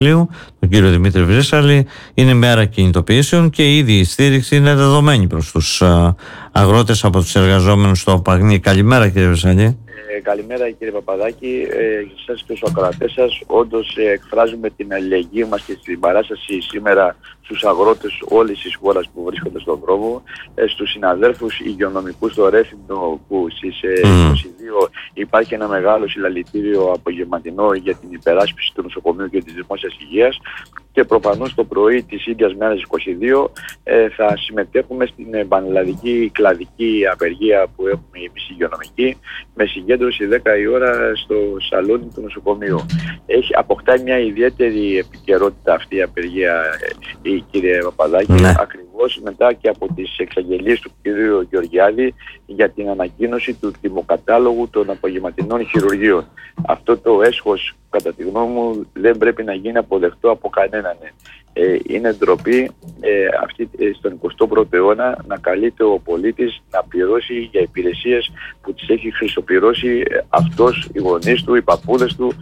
τον κύριο Δημήτρη Βρύσαλη. Είναι μέρα κινητοποιήσεων και ήδη η στήριξη είναι δεδομένη προς τους αγρότες από τους εργαζόμενους στο Παγνί. Καλημέρα, κύριε Βρύσαλη. Καλημέρα, κύριε Παπαδάκη, σας και στους ακροατές σας. Όντως εκφράζουμε την αλληλεγγύη μας και στην παράσταση σήμερα στους αγρότες όλης της χώρας που βρίσκονται στον δρόμο, στους συναδέλφους υγειονομικούς στο Ρέθυμνο, που στις 22 υπάρχει ένα μεγάλο συλλαλητήριο απογευματινό για την υπεράσπιση του νοσοκομείου και της δημόσιας υγείας, και προφανώς το πρωί της ίδιας μέρας 22 θα συμμετέχουμε στην πανελλαδική κλαδική απεργία που έχουμε εμείς υγειονομική, με συγκέντρωση 10 η ώρα στο σαλόνι του νοσοκομείου. Αποκτάει μια ιδιαίτερη επικαιρότητα αυτή η απεργία, κύριε Παπαδάκη, ακριβώς μετά και από τις εξαγγελίες του κ. Γεωργιάδη για την ανακοίνωση του τιμοκατάλογου των απογευματινών χειρουργείων. Αυτό το έσχος, κατά τη γνώμη μου, δεν πρέπει να γίνει αποδεκτό από κανέναν. Είναι ντροπή στον 21ο αιώνα να καλείται ο πολίτης να πληρώσει για υπηρεσίες που τις έχει χρυσοπληρώσει αυτός, οι γονείς του, οι παππούδες του,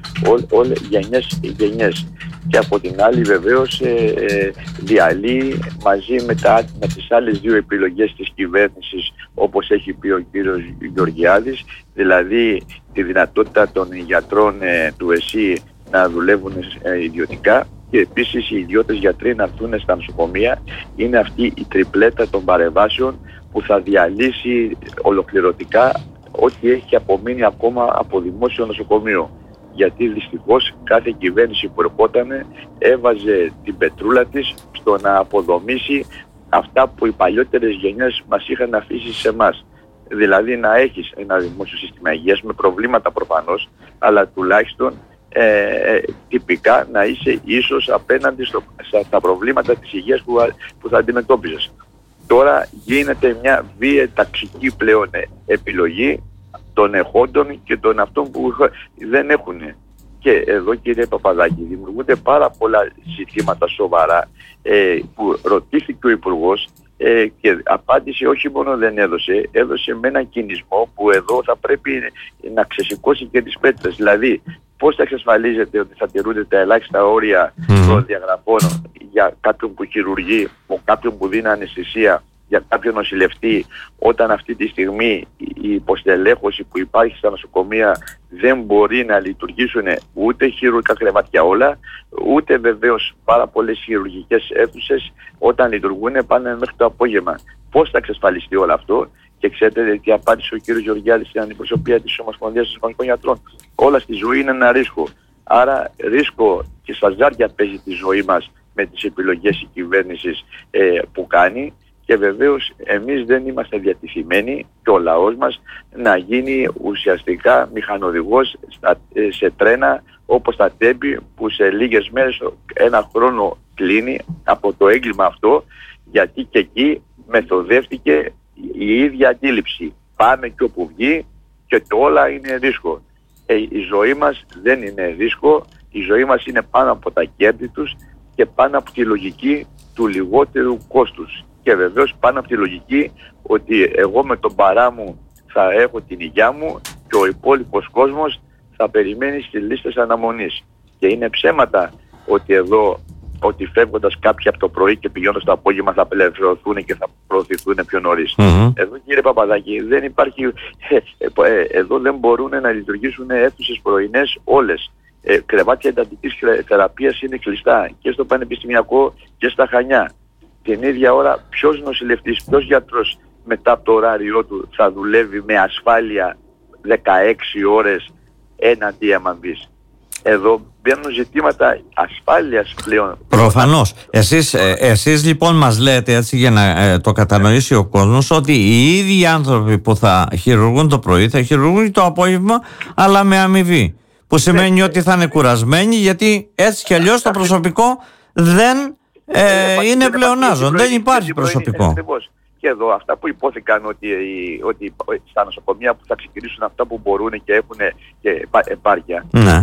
γενιές. Και από την άλλη βεβαίως διαλύει μαζί με τις άλλες δύο επιλογές της κυβέρνησης, όπως έχει πει ο κύριος Γεωργιάδης, δηλαδή τη δυνατότητα των γιατρών του ΕΣΥ να δουλεύουν ιδιωτικά, και επίσης οι ιδιώτες γιατροί να έρθουν στα νοσοκομεία. Είναι αυτή η τριπλέτα των παρεμβάσεων που θα διαλύσει ολοκληρωτικά ό,τι έχει απομείνει ακόμα από δημόσιο νοσοκομείο. Γιατί δυστυχώς κάθε κυβέρνηση που ερχόταν έβαζε την πετρούλα της στο να αποδομήσει αυτά που οι παλιότερες γενιές μας είχαν αφήσει σε εμάς. Δηλαδή να έχεις ένα δημόσιο σύστημα υγείας με προβλήματα προφανώς, αλλά τουλάχιστον τυπικά να είσαι ίσως απέναντι στα προβλήματα της υγείας που θα αντιμετώπιζες. Τώρα γίνεται μια βία ταξική πλέον επιλογή των εχόντων και των αυτών που δεν έχουν. Και εδώ, κύριε Παπαδάκη, δημιουργούνται πάρα πολλά ζητήματα σοβαρά που ρωτήθηκε ο Υπουργός και απάντηση όχι μόνο δεν έδωσε με έναν κινησμό που εδώ θα πρέπει να ξεσηκώσει και τις πέτρες. Δηλαδή, πώς θα εξασφαλίζεται ότι θα τηρούνται τα ελάχιστα όρια των διαγραφών για κάποιον που χειρουργεί, κάποιον που δίνει αναισθησία, για κάποιον νοσηλευτή, όταν αυτή τη στιγμή η υποστελέχωση που υπάρχει στα νοσοκομεία δεν μπορεί να λειτουργήσουν ούτε χειρουργικά κρεβάτια όλα, ούτε βεβαίως πάρα πολλές χειρουργικές αίθουσες όταν λειτουργούν πάνε μέχρι το απόγευμα. Πώς θα εξασφαλιστεί όλο αυτό? Και ξέρετε τι απάντησε ο κύριος Γεωργιάδης στην αντιπροσωπεία της Ομοσπονδίας των Νοσοκομικών Γιατρών? Όλα στη ζωή είναι ένα ρίσκο. Άρα ρίσκο και στα ζάρια παίζει τη ζωή μας με τις επιλογές η κυβέρνηση που κάνει. Και βεβαίως εμείς δεν είμαστε διατεθειμένοι, και ο λαός μας, να γίνει ουσιαστικά μηχανοδηγός σε τρένα όπως τα Τέμπη, που σε λίγες μέρες, ένα χρόνο κλείνει από το έγκλημα αυτό, γιατί και εκεί μεθοδεύτηκε η ίδια αντίληψη. Πάμε και όπου βγει και όλα είναι ρίσκο. Η ζωή μας δεν είναι ρίσκο, η ζωή μας είναι πάνω από τα κέρδη τους και πάνω από τη λογική του λιγότερου κόστους. Και βεβαίως πάνω από τη λογική ότι εγώ με τον παρά μου θα έχω την υγειά μου και ο υπόλοιπος κόσμος θα περιμένει στις λίστες αναμονής. Και είναι ψέματα ότι εδώ, ότι φεύγοντας κάποιοι από το πρωί και πηγαίνοντας το απόγευμα θα απελευθερωθούν και θα προωθηθούν πιο νωρίς. Εδώ, κύριε Παπαδάκη, δεν υπάρχει, εδώ δεν μπορούν να λειτουργήσουν αίθουσες πρωινές όλες. Κρεβάτια εντατικής θεραπείας είναι κλειστά και στο Πανεπιστημιακό και στα Χανιά. Την ίδια ώρα ποιος νοσηλευτής, ποιος γιατρός μετά από το ωράριό του θα δουλεύει με ασφάλεια 16 ώρες έναντι έμαμβης? Εδώ μπαίνουν ζητήματα ασφάλειας πλέον. Προφανώς. Εσείς λοιπόν μας λέτε, έτσι για να το κατανοήσει ο κόσμος, ότι οι ίδιοι άνθρωποι που θα χειρουργούν το πρωί θα χειρουργούν το απόγευμα, αλλά με αμοιβή. Που σημαίνει ότι θα είναι κουρασμένοι, γιατί έτσι κι αλλιώς το προσωπικό δεν είναι πλεονάζον. Δεν υπάρχει προσωπικό. Και εδώ αυτά που υπόθηκαν ότι στα νοσοκομεία που θα ξεκινήσουν αυτά που μπορούν και έχουν και επάρκεια.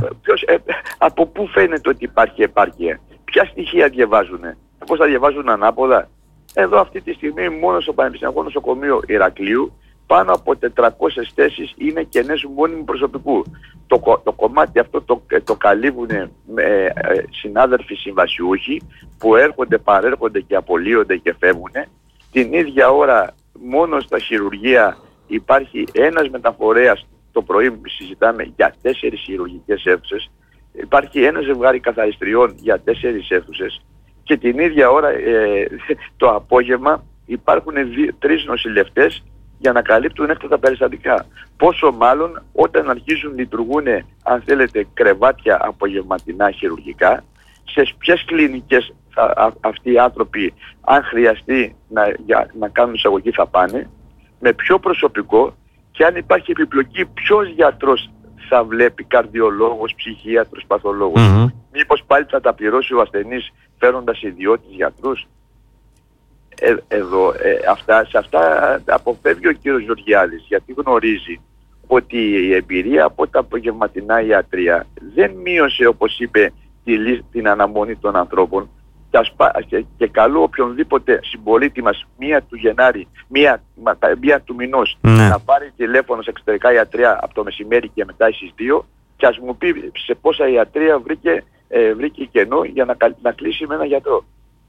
Από πού φαίνεται ότι υπάρχει επάρκεια? Ποια στοιχεία διαβάζουν? Πώς θα διαβάζουν ανάποδα? Εδώ αυτή τη στιγμή μόνο στο Πανεπιστημιακό Νοσοκομείο Ηρακλείου πάνω από 400 θέσεις είναι κενές μόνιμου προσωπικού. Το κομμάτι αυτό το καλύβουν συνάδελφοι συμβασιούχοι που έρχονται, παρέρχονται και απολύονται και φεύγουν. Την ίδια ώρα μόνο στα χειρουργεία υπάρχει ένας μεταφορέας. Το πρωί συζητάμε για 4 χειρουργικές αίθουσες. Υπάρχει ένα ζευγάρι καθαριστριών για 4 αίθουσες. Και την ίδια ώρα το απόγευμα υπάρχουν 3 νοσηλευτές για να καλύπτουν έκτακτα περιστατικά. Πόσο μάλλον όταν αρχίζουν λειτουργούν, αν θέλετε, κρεβάτια απογευματινά χειρουργικά, σε ποιες κλινικές αυτοί οι άνθρωποι, αν χρειαστεί να κάνουν εισαγωγή, θα πάνε, με ποιο προσωπικό, και αν υπάρχει επιπλοκή, ποιος γιατρός θα βλέπει, καρδιολόγος, ψυχίατρος, παθολόγος. Μήπως πάλι θα τα πληρώσει ο ασθενής φέροντας ιδιώτες γιατρούς. Σε αυτά αποφεύγει ο κύριος Γεωργιάδης, γιατί γνωρίζει ότι η εμπειρία από τα απογευματινά ιατρία δεν μείωσε, όπως είπε, την αναμονή των ανθρώπων, και καλό οποιονδήποτε συμπολίτη μας 1 του Γενάρη, 1 του μηνός, να πάρει τηλέφωνο σε εξωτερικά ιατρία από το μεσημέρι και μετά στις 2 και ας μου πει σε πόσα ιατρία βρήκε κενό για να κλείσει με ένα γιατρό.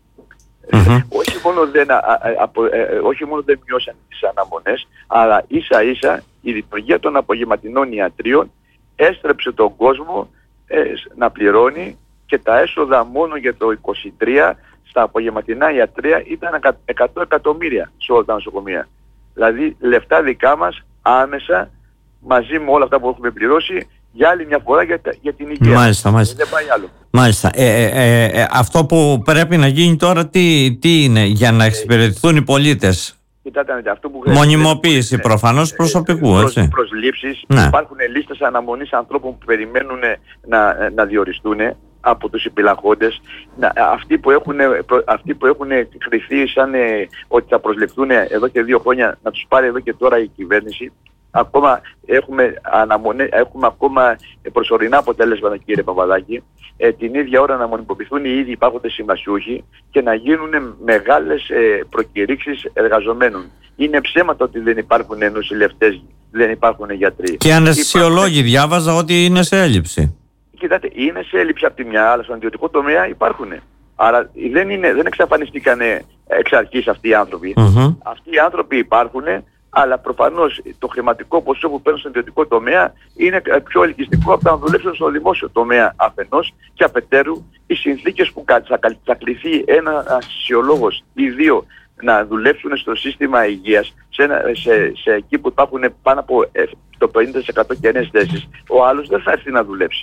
Όχι μόνο δεν μειώσαν τις αναμονές, αλλά ίσα ίσα η λειτουργία των απογευματινών ιατρίων έστρεψε τον κόσμο να πληρώνει, και τα έσοδα μόνο για το 23 στα απογευματινά ιατρία ήταν 100 εκατομμύρια σε όλα τα νοσοκομεία. Δηλαδή λεφτά δικά μας άμεσα, μαζί με όλα αυτά που έχουμε πληρώσει, για άλλη μια φορά για την υγεία. Μάλιστα. Δεν πάει άλλο. Μάλιστα. Αυτό που πρέπει να γίνει τώρα τι είναι για να εξυπηρετηθούν οι πολίτες? Αυτό που μονιμοποίηση προφανώς προσωπικού. Προσλήψεις. Υπάρχουν λίστες αναμονής ανθρώπων που περιμένουν να διοριστούν από τους επιλαχόντες. Αυτοί που έχουν κριθεί σαν ότι θα προσληφθούν εδώ και 2 χρόνια, να τους πάρει εδώ και τώρα η κυβέρνηση. Ακόμα έχουμε ακόμα προσωρινά αποτέλεσματα, κύριε Παπαδάκη. Την ίδια ώρα να μονιμοποιηθούν οι ήδη υπάρχοντες συμβασιούχοι και να γίνουν μεγάλες προκηρύξεις εργαζομένων. Είναι ψέματα ότι δεν υπάρχουν νοσηλευτές, δεν υπάρχουν γιατροί. Και αναισθησιολόγοι διάβαζα ότι είναι σε έλλειψη. Κοιτάτε, είναι σε έλλειψη από τη μια, αλλά στον ιδιωτικό τομέα υπάρχουν. Άρα δεν εξαφανιστήκαν εξ αρχής αυτοί οι άνθρωποι. Αυτοί οι άνθρωποι υπάρχουν, αλλά προφανώς το χρηματικό ποσό που παίρνουν στον ιδιωτικό τομέα είναι πιο ελκυστικό από το να δουλέψουν στο δημόσιο τομέα αφενός, και αφετέρου οι συνθήκες που θα κληθεί ένας φυσιολόγος ή 2 να δουλέψουν στο σύστημα υγείας, σε εκεί που υπάρχουν πάνω από το 50% κενές θέσεις, ο άλλος δεν θα έρθει να δουλέψει.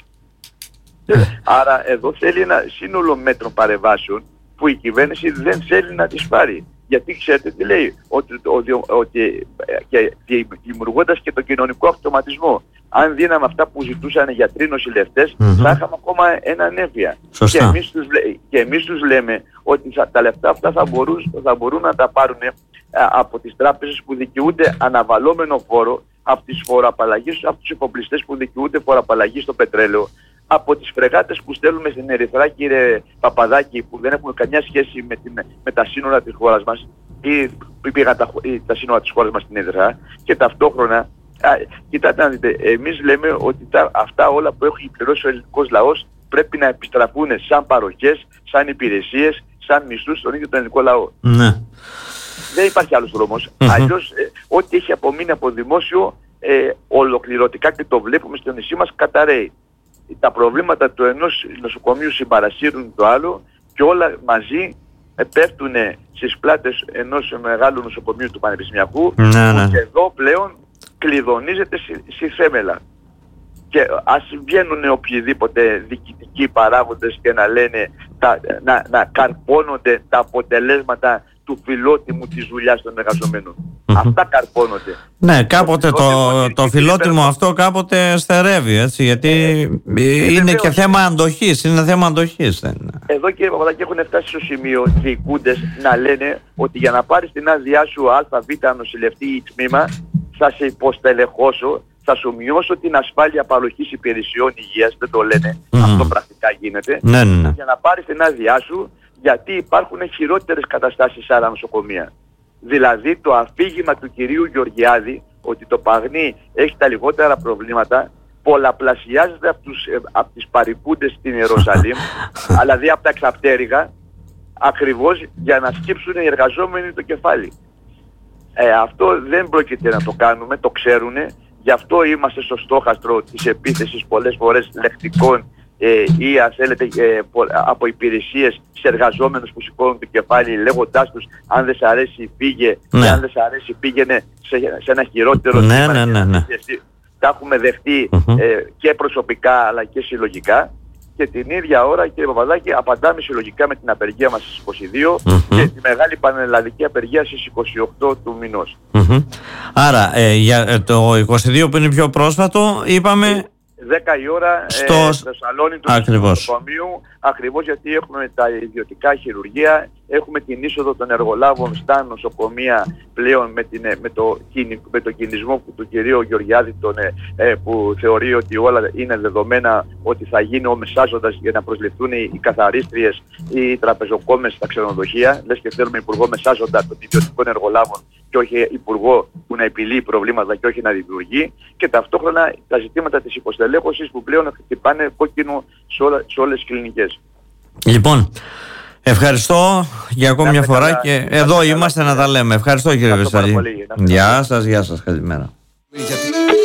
Άρα εδώ θέλει ένα σύνολο μέτρων παρεμβάσεων που η κυβέρνηση δεν θέλει να τις πάρει. Γιατί ξέρετε τι λέει, ότι δημιουργώντας και τον κοινωνικό αυτοματισμό, αν δίναμε αυτά που ζητούσαν οι γιατροί, νοσηλευτές, θα είχαμε ακόμα έναν έμφυα. Και εμείς τους λέμε ότι τα λεφτά αυτά θα μπορούν να τα πάρουν από τις τράπεζες που δικαιούνται αναβαλώμενο φόρο, από τις φοροαπαλλαγές, από τους εφοπλιστές που δικαιούνται φοροαπαλλαγή στο πετρέλαιο, από τις φρεγάτες που στέλνουμε στην Ερυθρά, κύριε Παπαδάκη, που δεν έχουν καμιά σχέση με τα σύνορα της χώρας μας, ή πήγαν τα σύνορα της χώρας μας στην Ερυθρά, και ταυτόχρονα, κοιτάτε να δείτε, εμείς λέμε ότι αυτά όλα που έχει πληρώσει ο ελληνικός λαός πρέπει να επιστραφούν σαν παροχές, σαν υπηρεσίες, σαν μισθούς στον ίδιο τον ελληνικό λαό. Ναι. Δεν υπάρχει άλλος δρόμος. Αλλιώς ό,τι έχει απομείνει από δημόσιο ολοκληρωτικά, και το βλέπουμε στο νησί μας, καταραίει. Τα προβλήματα του ενός νοσοκομείου συμπαρασύρουν το άλλο και όλα μαζί πέφτουν στις πλάτες ενός μεγάλου νοσοκομείου του Πανεπιστημιακού, που και εδώ πλέον κλειδονίζεται στη θέμελα. Και ας βγαίνουν οποιοδήποτε διοικητικοί παράγοντες και να λένε να καρπώνονται τα αποτελέσματα του φιλότιμου της δουλειάς των εργαζομένων. Αυτά καρπώνονται. Ναι, κάποτε το φιλότιμο αυτό κάποτε στερεύει, έτσι, γιατί είναι και θέμα αντοχής. Είναι θέμα αντοχής. Εδώ, κύριε Παπαδάκη, έχουν φτάσει στο σημείο διοικούντες να λένε ότι για να πάρεις την άδειά σου ΑΒ νοσηλευτή ή τμήμα, θα σε υποστελεχώσω, θα σου μειώσω την ασφάλεια παροχής υπηρεσιών υγείας. Δεν το λένε, αυτό πρακτικά γίνεται. Για να πάρεις την άδειά σου, γιατί υπάρχουν χειρότερες καταστάσεις σε άλλα νοσοκομεία. Δηλαδή το αφήγημα του κυρίου Γεωργιάδη ότι το Παγνί έχει τα λιγότερα προβλήματα πολλαπλασιάζεται από τις παρικούντες στην Ιερουσαλήμ, δηλαδή από τα εξαπτέρυγα, ακριβώς για να σκύψουν οι εργαζόμενοι το κεφάλι. Αυτό δεν πρόκειται να το κάνουμε, το ξέρουνε, γι' αυτό είμαστε στο στόχαστρο της επίθεσης πολλές φορές λεκτικών ή αν θέλετε από υπηρεσίες σε εργαζόμενους που σηκώνουν το κεφάλι λέγοντάς τους αν δεν σ' αρέσει φύγε, και αν δεν σ' αρέσει πήγαινε σε ένα χειρότερο ναι. Τα έχουμε δεχτεί και προσωπικά αλλά και συλλογικά, και την ίδια ώρα, κύριε Παπαδάκη, απαντάμε συλλογικά με την απεργία μας στις 22 και τη μεγάλη πανελλαδική απεργία στις 28 του μηνός. Άρα για το 22 που είναι πιο πρόσφατο είπαμε 10 η ώρα στο σαλόνι του νοσοκομείου, ακριβώς γιατί έχουμε τα ιδιωτικά χειρουργεία, έχουμε την είσοδο των εργολάβων στα νοσοκομεία πλέον με το κινησμό του κυρίου Γεωργιάδη που θεωρεί ότι όλα είναι δεδομένα, ότι θα γίνει ο μεσάζοντας για να προσληφθούν οι καθαρίστριες ή οι τραπεζοκόμες στα ξενοδοχεία. Λες και θέλουμε υπουργό μεσάζοντα των ιδιωτικών εργολάβων και όχι υπουργό που να επιλύει προβλήματα και όχι να δημιουργεί, και ταυτόχρονα τα ζητήματα της υποστελέχωσης που πλέον χτυπάνε κόκκινο σε όλες τις κλινικές. Λοιπόν, ευχαριστώ για ακόμη μια φορά και εδώ είμαστε να τα λέμε. Ευχαριστώ κύριε Βεσσαλή. Γεια σας, καλημέρα.